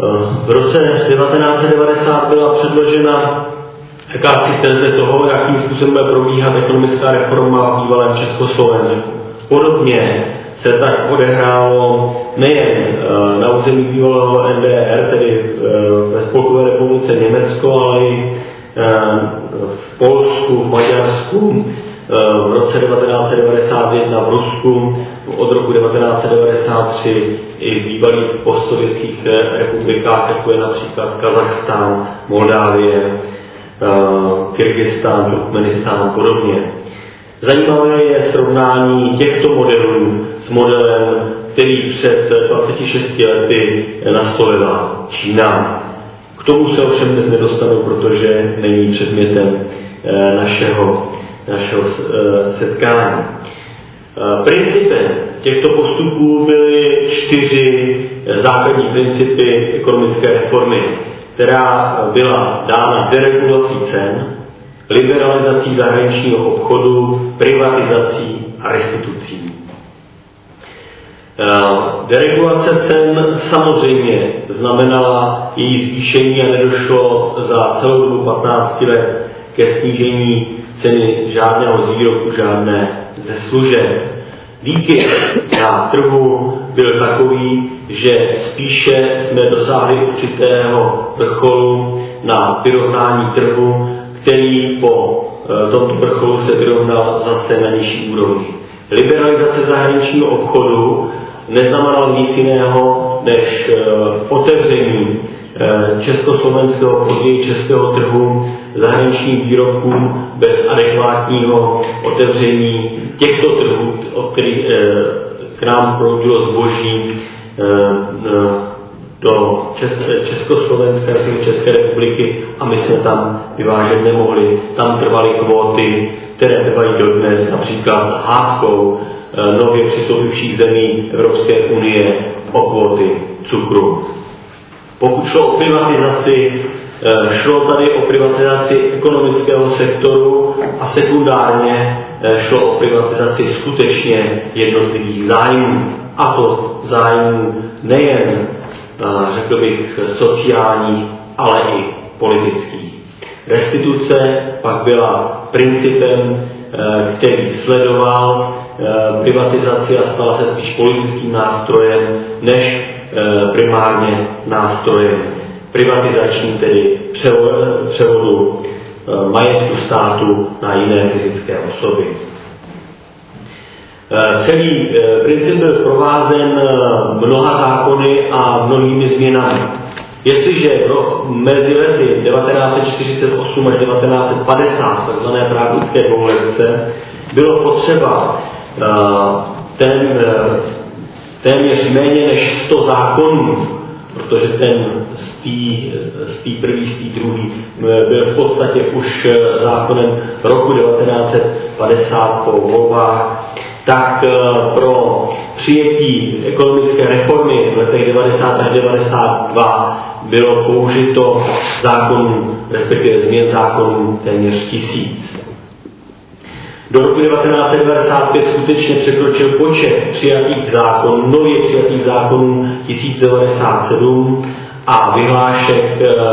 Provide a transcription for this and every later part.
V roce 1990 byla předložena jakási teze toho, jakým způsobem bude probíhat ekonomická reforma v bývalém Československu. Podobně se tak odehrálo nejen na území bývalého NDR, tedy ve Spolkové republice Německo, ale i v Polsku, v Maďarsku, v roce 1991 v Rusku, od roku 1993 i v bývalých postsovětských republikách, jako je například Kazachstán, Moldávie, Kyrgyzstán, Turkmenistán a podobně. Zajímavé je srovnání těchto modelů s modelem, který před 26 lety nastolila Čína. K tomu se ovšem dnes nedostanu, protože není předmětem našeho setkání. Principem těchto postupů byly 4 základní principy ekonomické reformy, která byla dána deregulací cen, liberalizací zahraničního obchodu, privatizací a restitucí. Deregulace cen samozřejmě znamenala její zvýšení a nedošlo za celou dobu 15 let ke snížení ceny žádného z výrobků, žádné ze služeb. Výkyv na trhu byl takový, že spíše jsme dosáhli určitého vrcholu na vyrovnání trhu, který po tomto vrcholu se vyrovnal zase na nižší úrovni. Liberalizace zahraničního obchodu neznamenalo nic jiného než otevření československého, později českého trhu zahraničním výrobkům bez adekvátního otevření těchto trhů, od kterých k nám proudilo zboží do Československa, České republiky a my jsme tam vyvážet nemohli. Tam trvaly kvóty, které trvají dodnes, například hádkou nově přistoupivších zemí Evropské unie o kvóty cukru. Pokud šlo o privatizaci, šlo tady o privatizaci ekonomického sektoru a sekundárně šlo o privatizaci skutečně jednotlivých zájmů. A to zájmů nejen, řekl bych, sociálních, ale i politických. Restituce pak byla principem, který sledoval privatizaci a stala se spíš politickým nástrojem, než primárně nástrojem privatizačním, tedy převodu majetku státu na jiné fyzické osoby. Celý princip byl provázen mnoha zákony a mnohými změnami. Jestliže mezi lety 1948 až 1950, takzvané Právické dvouletce, bylo potřeba téměř méně než 100 zákonů, protože ten z té první, z té druhý byl v podstatě už zákonem roku 1950 po volbách, tak pro přijetí ekonomické reformy v letech 90 až 92 bylo použito zákonů, respektive změn zákonů téměř 1000. Do roku 1995 skutečně překročil počet přijatých zákonů, nově přijatých zákonů 1097 a vyhlášek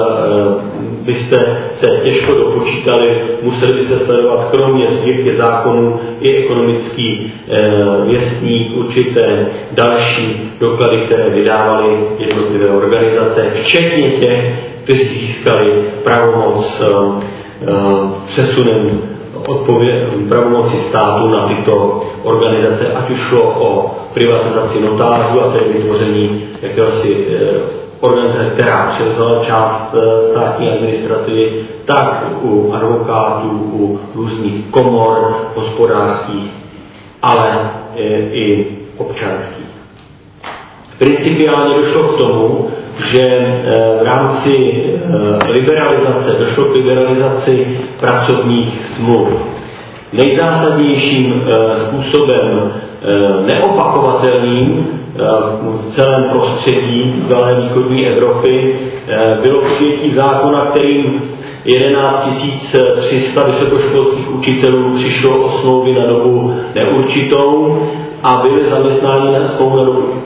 byste se těžko dopočítali, museli byste sledovat kromě sbírky zákonů i ekonomický věstník, určité další doklady, které vydávaly jednotlivé organizace, včetně těch, kteří získali pravomoc přesunem pravomoci státu na tyto organizace, ať už šlo o privatizaci notářů a tedy vytvoření jakéhosi organizace, která převzala část státní administrativy, tak u advokátů, u různých komor hospodářských, ale i občanských. Principiálně došlo k tomu, že v rámci liberalizace došlo k liberalizaci pracovních smluv. Nejzásadnějším způsobem neopakovatelným v celém prostředí bývalé východní Evropy bylo přijetí zákona, kterým 11 300 vysokoškolských učitelů přišlo o smlouvy na dobu neurčitou a byli zaměstnáni na smlouvu na dobu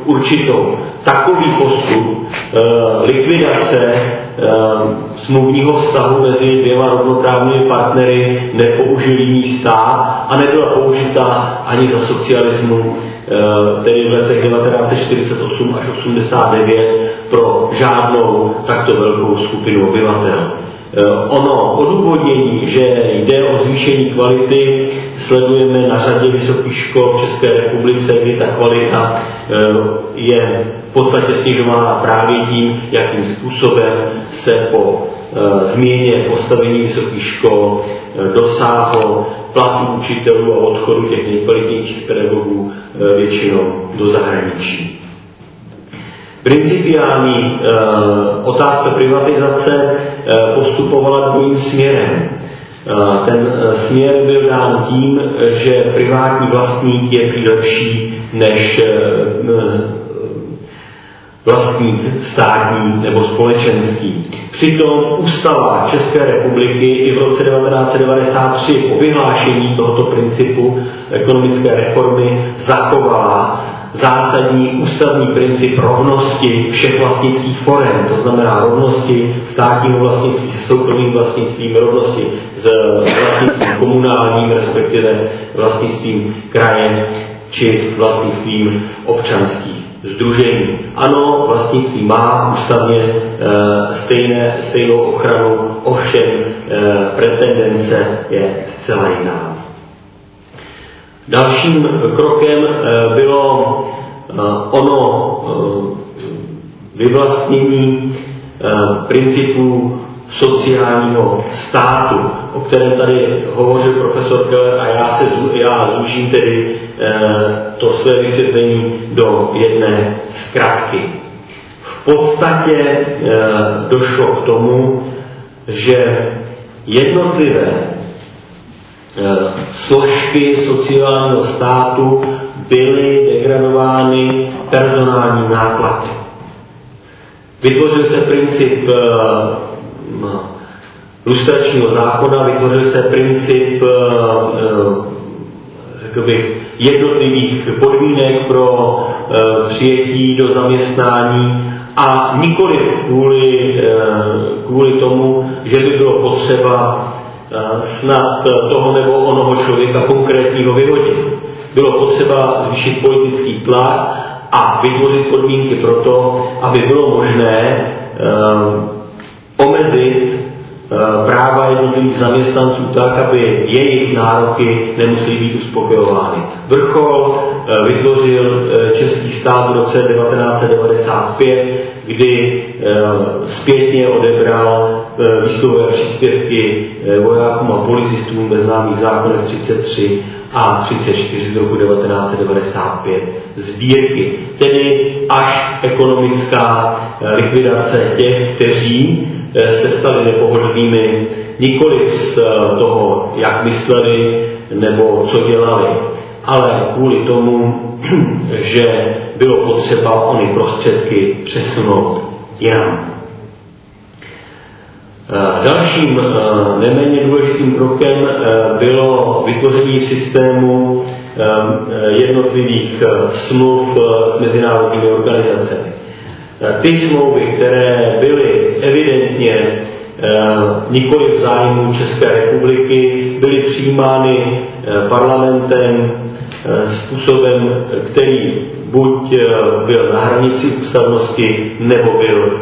určitou. Takový postup likvidace smluvního vztahu mezi dvěma rovnoprávnými partnery nepoužil jiný stát a nebyla použita ani za socialismu, tedy v letech 1948 až 89 pro žádnou takto velkou skupinu obyvatel. Ono odůvodnění, že jde o zvýšení kvality, sledujeme na řadě vysokých škol v České republice, kdy ta kvalita je v podstatě snižována právě tím, jakým způsobem se po změně postavení vysokých škol dosáhlo platů učitelů a odchodu těch nejkvalitnějších pedagogů většinou do zahraničí. Principiální otázka privatizace postupovala dvojím směrem. Ten směr byl dán tím, že privátní vlastník je prý lepší než vlastník státní nebo společenský. Přitom ústava České republiky i v roce 1993 po vyhlášení tohoto principu ekonomické reformy zachovala zásadní ústavní princip rovnosti všech vlastnických forem, to znamená rovnosti státního vlastnictví se soukromým vlastnictvím, rovnosti s vlastnictvím komunálním, respektive vlastnictvím kraje či vlastnictvím občanských sdružení. Ano, vlastnictví má ústavně stejnou ochranu, ovšem pretendence je zcela jiná. Dalším krokem bylo ono vyvlastnění principů sociálního státu, o kterém tady hovořil profesor Keller, a já zúžím tedy to své vysvětlení do jedné zkratky. V podstatě došlo k tomu, že jednotlivé složky sociálního státu byly degradovány personálním náklady. Vytvořil se princip lustračního zákona, vytvořil se princip řekl bych, jednotlivých podmínek pro přijetí do zaměstnání a nikoli kvůli tomu, že by bylo potřeba snad toho nebo onoho člověka konkrétního vyhodit. Bylo potřeba zvýšit politický tlak a vytvořit podmínky pro to, aby bylo možné omezit práva jednotlivých zaměstnanců tak, aby jejich nároky nemusely být uspokojovány. Vrchol vytvořil český stát v roce 1995, kdy zpětně odebral výsluhové příspěvky vojákům a policistům ve známých zákonech 33 a 34 z roku 1995 sbírky. Tedy až ekonomická likvidace těch, kteří se stali nepohodlnými nikoli z toho, jak mysleli nebo co dělali, ale kvůli tomu, že bylo potřeba ony prostředky přesunout jinam. Dalším neméně důležitým krokem bylo vytvoření systému jednotlivých smluv s mezinárodními organizacemi. Ty smlouvy, které byly evidentně nikoli v zájmu České republiky, byly přijímány parlamentem způsobem, který buď byl na hranici ústavnosti, nebo byl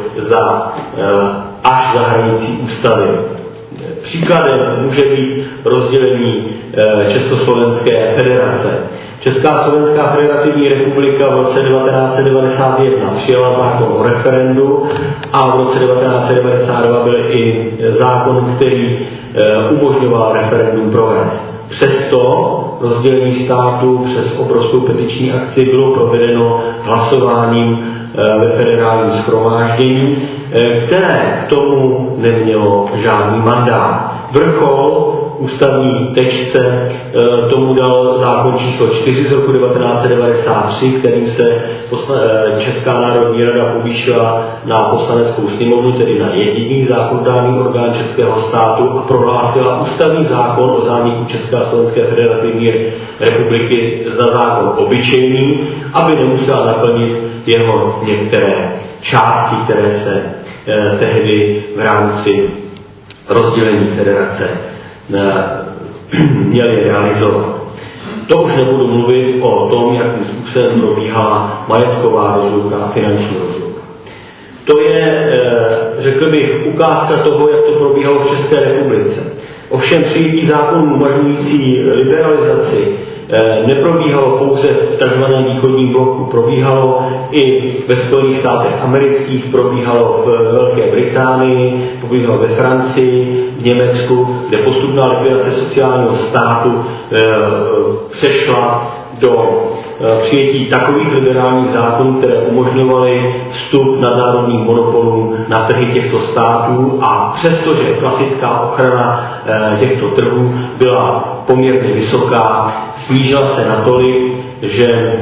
až za hranicí ústavy. Příkladem může být rozdělení Československé federace. Česká slovenská federativní republika v roce 1991 přijala zákon o referendu a v roce 1992 byl i zákon, který umožňoval referendum provést. Přesto rozdělení státu přes obrovskou petiční akci bylo provedeno hlasováním ve federálním shromáždění, které k tomu nemělo žádný mandát. Vrchol ústavní textce tomu dal zákon číslo 4 z roku 1993, kterým se Česká národní rada povýšila na poslaneckou sněmovnu, tedy na jediný zákonodárný orgán českého státu, a prohlásila ústavní zákon o zániku České a Slovenské federativní republiky za zákon obyčejný, aby nemusela naplnit jeho některé části, které se tehdy v rámci rozdělení federace měly realizovat. To už nebudu mluvit o tom, jakým způsobem probíhala majetková rozluka a finanční rozluka. To je, řekl bych, ukázka toho, jak to probíhalo v České republice. Ovšem přijetí zákonů umožňující liberalizaci neprobíhalo pouze v tzv. Východním bloku, probíhalo i ve Spojených státech amerických, probíhalo v Velké Británii, probíhalo ve Francii, v Německu, kde postupná likvidace sociálního státu přešla do přijetí takových liberálních zákonů, které umožňovaly vstup nadnárodních monopolů na trhy těchto států, a přestože klasická ochrana těchto trhů byla poměrně vysoká, snížila se natolik, že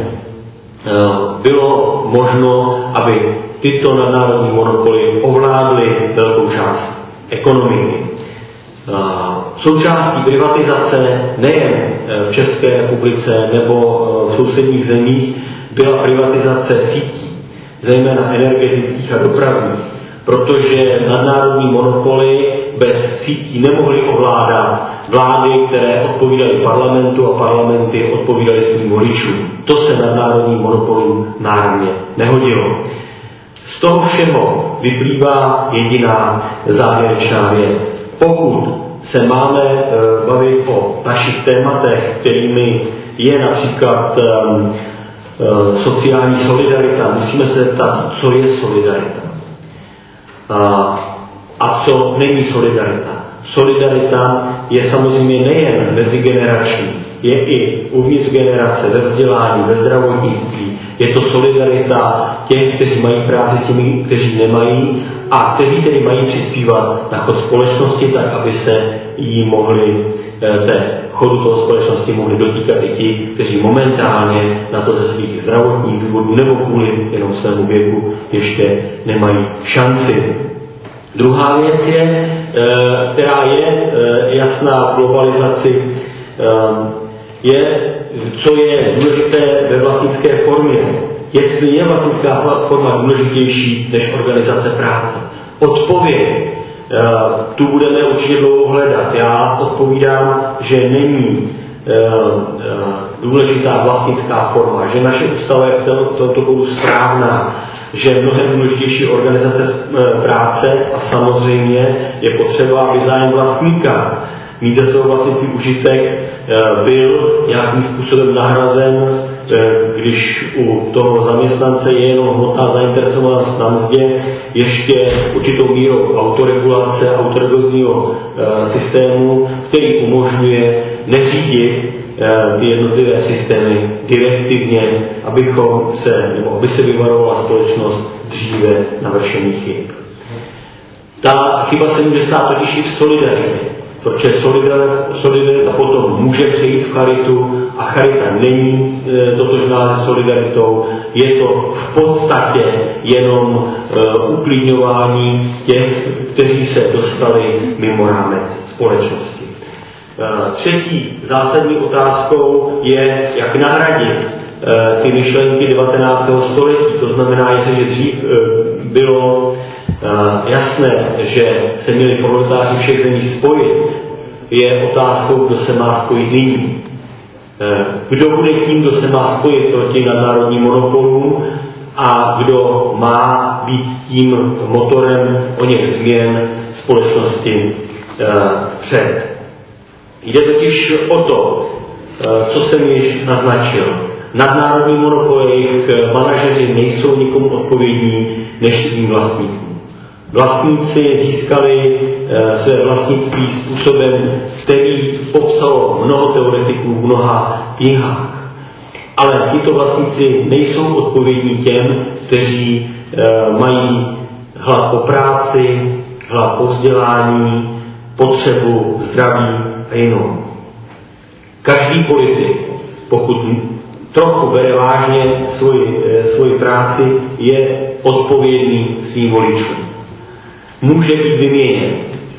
bylo možno, aby tyto nadnárodní monopoly ovládly velkou část ekonomiky. Součástí privatizace nejen v České republice nebo v sousedních zemích byla privatizace sítí, zejména energetických a dopravních, protože nadnárodní monopoly bez sítí nemohly ovládat vlády, které odpovídaly parlamentu a parlamenty odpovídaly svým voličům. To se nadnárodním monopolům národně nehodilo. Z toho všeho vyplývá jediná závěrečná věc. Pokud se máme bavit o našich tématech, kterými je například sociální solidarita, musíme se zeptat, co je solidarita a co není solidarita. Solidarita je samozřejmě nejen mezigenerační, je i uvnitř generace, ve vzdělání, ve zdravotnictví. Je to solidarita těch, kteří mají práci s těmi, kteří nemají, a kteří tedy mají přispívat na chod společnosti tak, aby se jí mohli, té chodu toho společnosti mohli dotýkat i ti, kteří momentálně na to ze svých zdravotních důvodů nebo kvůli jenom svému věku ještě nemají šanci. Druhá věc je, která je jasná v globalizaci, je, co je důležité ve vlastnické formě. Jestli je vlastnická forma důležitější než organizace práce. Odpověď tu budeme určitě dlouho hledat. Já odpovídám, že není důležitá vlastnická forma, že naše ústava je v tomto bodu správná, že mnohem důležitější organizace práce a samozřejmě je potřeba, aby zájem vlastníka mít za svou vlastnický užitek byl nějakým způsobem nahrazen, když u toho zaměstnance je jenom hmotná zainteresovanost na mzdě, ještě určitou mírou autoregulace, autoregulačního systému, který umožňuje neřídit ty jednotlivé systémy direktivně, aby se vyvarovala společnost dříve navršených chyb. Ta chyba se může stát totiž i v solidaritě, protože solidarita potom může přejít v charitu a charita není totožná se solidaritou. Je to v podstatě jenom uklidňování těch, kteří se dostali mimo rámec společnosti. Třetí zásadní otázkou je, jak nahradit ty myšlenky 19. století. To znamená, jestliže dřív bylo jasné, že se měli proletáři všech zemí spojit, je otázkou, kdo se má spojit nyní. Kdo bude tím, kdo se má spojit proti nadnárodním monopolům a kdo má být tím motorem o něch změn společnosti vpřed. Jde totiž o to, co jsem již naznačil. Nadnárodní monopoly, jejich manažeři nejsou nikomu odpovědní než svým vlastníkům. Vlastníci získali své vlastnictví způsobem, který popsalo mnoho teoretiků v mnoha knihách. Ale tito vlastníci nejsou odpovědní těm, kteří mají hlad po práci, hlad po vzdělání, potřebu zdraví a jinou. Každý politik, pokud trochu bere vážně svoji práci, je odpovědný svým voličům. Může být vyměněn.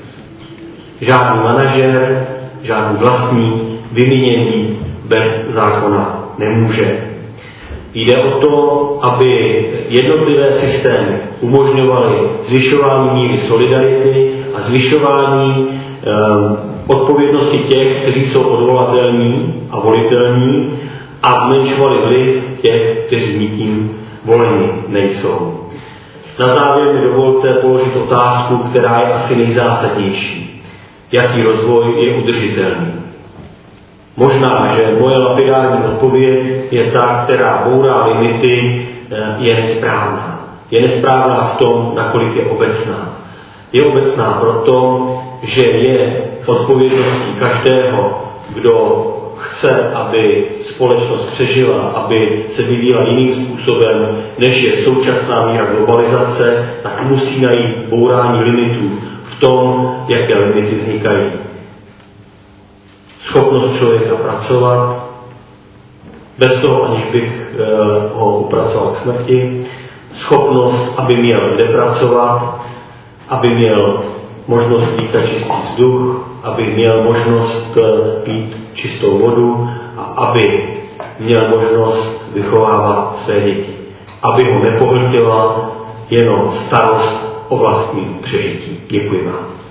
Žádný manažer, žádný vlastník vyměněný bez zákona nemůže. Jde o to, aby jednotlivé systémy umožňovaly zvyšování míry solidarity a zvyšování odpovědnosti těch, kteří jsou odvolatelní a volitelní, a zmenšovali vliv těch, kteří nikým voleni nejsou. Na závěr mi dovolte položit otázku, která je asi nejzásadnější. Jaký rozvoj je udržitelný? Možná, že moje lapidární odpověď je ta, která bourá limity, je nesprávná. Je nesprávná v tom, nakolik je obecná. Je obecná proto, že je odpovědností každého, kdo chce, aby společnost přežila, aby se vyvíjela jiným způsobem, než je současná míra globalizace, tak musí najít bourání limitů v tom, jaké limity vznikají. Schopnost člověka pracovat, bez toho, aniž bych ho upracoval k smrti, schopnost, aby měl kde pracovat, aby měl možnost dýchat čistý vzduch, aby měl možnost pít čistou vodu a aby měl možnost vychovávat své děti. Aby ho nepohltila jenom starost o vlastní přežití. Děkuji vám.